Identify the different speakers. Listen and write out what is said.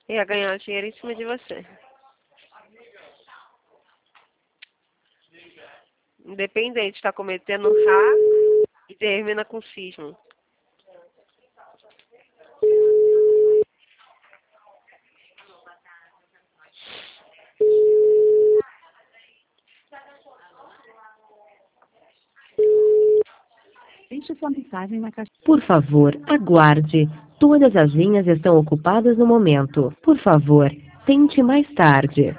Speaker 1: Ia ganhar dinheiro em cima de você. Independente, tá cometendo Rá e termina com cisma.
Speaker 2: Deixe sua mensagem na caixa. Por favor, aguarde. Todas as linhas estão ocupadas no momento. Por favor, tente mais tarde.